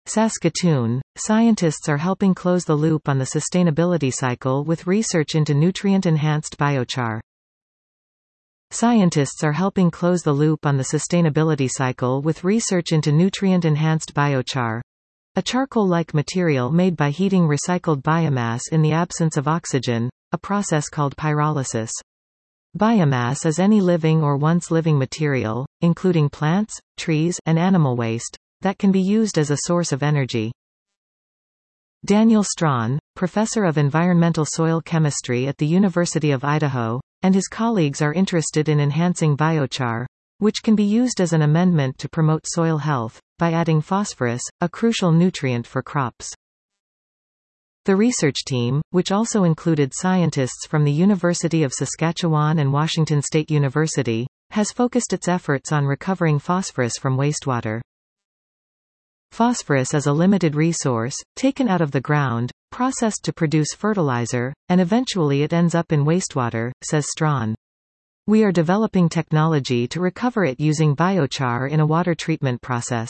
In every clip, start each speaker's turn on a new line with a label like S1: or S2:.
S1: Saskatoon, scientists are helping close the loop on the sustainability cycle with research into nutrient-enhanced biochar. Scientists are helping close the loop on the sustainability cycle with research into nutrient-enhanced biochar, a charcoal-like material made by heating recycled biomass in the absence of oxygen, a process called pyrolysis. Biomass is any living or once-living material, including plants, trees, and animal waste, that can be used as a source of energy. Daniel Strawn, professor of environmental soil chemistry at the University of Idaho, and his colleagues are interested in enhancing biochar, which can be used as an amendment to promote soil health, by adding phosphorus, a crucial nutrient for crops. The research team, which also included scientists from the University of Saskatchewan and Washington State University, has focused its efforts on recovering phosphorus from wastewater. Phosphorus is a limited resource, taken out of the ground, processed to produce fertilizer, and eventually it ends up in wastewater, says Strawn. We are developing technology to recover it using biochar in a water treatment process.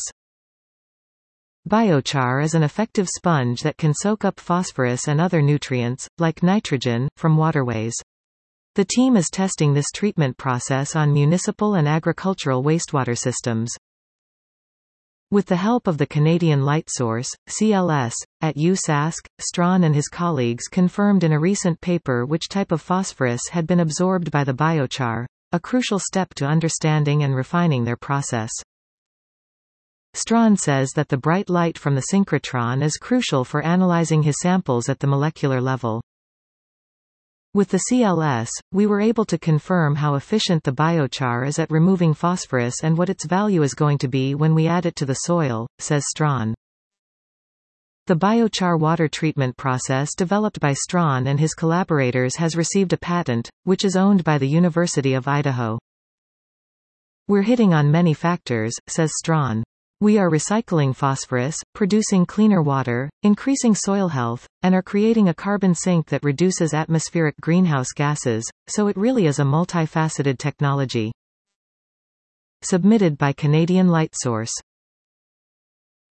S1: Biochar is an effective sponge that can soak up phosphorus and other nutrients, like nitrogen, from waterways. The team is testing this treatment process on municipal and agricultural wastewater systems. With the help of the Canadian Light Source, CLS, at USask, Strawn and his colleagues confirmed in a recent paper which type of phosphorus had been absorbed by the biochar, a crucial step to understanding and refining their process. Strawn says that the bright light from the synchrotron is crucial for analyzing his samples at the molecular level. With the CLS, we were able to confirm how efficient the biochar is at removing phosphorus and what its value is going to be when we add it to the soil, says Strawn. The biochar water treatment process developed by Strawn and his collaborators has received a patent, which is owned by the University of Idaho. We're hitting on many factors, says Strawn. We are recycling phosphorus, producing cleaner water, increasing soil health, and are creating a carbon sink that reduces atmospheric greenhouse gases, so it really is a multifaceted technology. Submitted by Canadian Light Source.